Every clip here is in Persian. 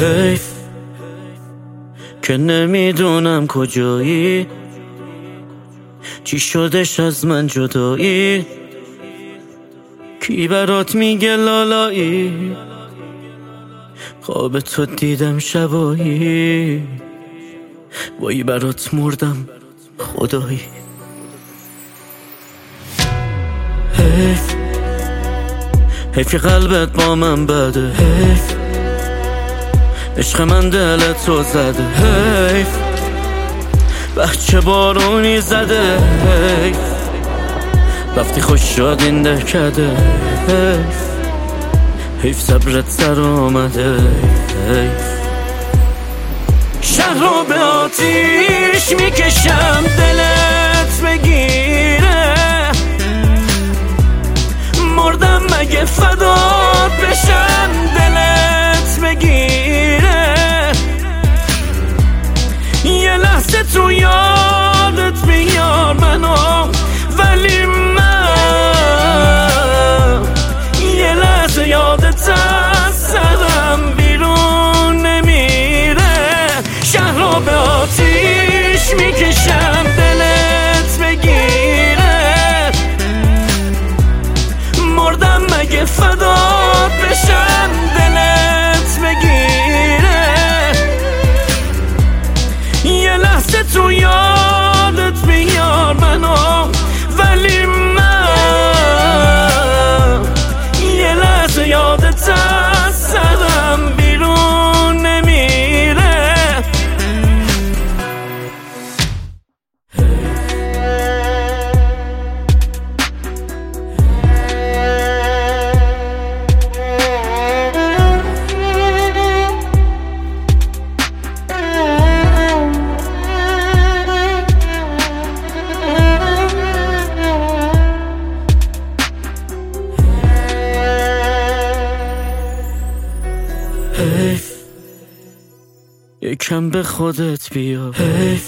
حیف که نمیدونم کجایی، چی شدش از من جدایی، کی برات میگه لالایی، خواب تو دیدم شبایی، وای برات مردم خدایی. حیف که قلبت با من بده، حیف عشق من دلت رو زده، حیف بچه بارونی زده، حیف رفتی خوش شد این دهکده، حیف صبرت سر آمده، حیف شهر رو به آتیش میکشم دلت بگیره، مردم مگه فدات بشم دلت بگیره، یه لحظه تو یادت بیار منو، ولی من یه لحظه یادت از سرم بیرون نمیره. شهر رو به آتیش میکشم دلت بگیره، مردم مگه فدات بشم دلت بگیره، یه لحظه تو یادت بیار منو، ولی من یه لحظه یادت از سرم بیرون نمیره. حیف یکم به خودت بیا، حیف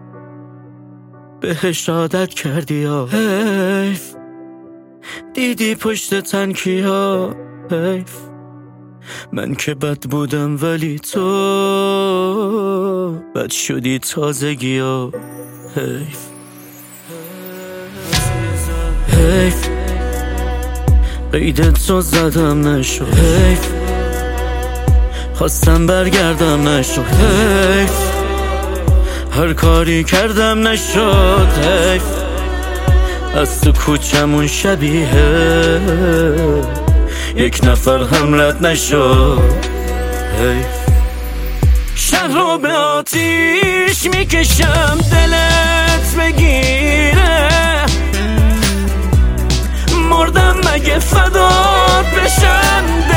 بهش عادت کردی یا، حیف دیدی پشت تنکیا، حیف من که بد بودم ولی تو بد شدی تازگی ها، حیف حیف قیدت رو زدم نشد، حیف خواستم برگردم نشد، حیف هر کاری کردم نشد، حیف از تو کوچمون شبیه یک نفر هم رد نشد، حیف شهر رو به آتیش میکشم دلت بگیره، مردم مگه فدات بشم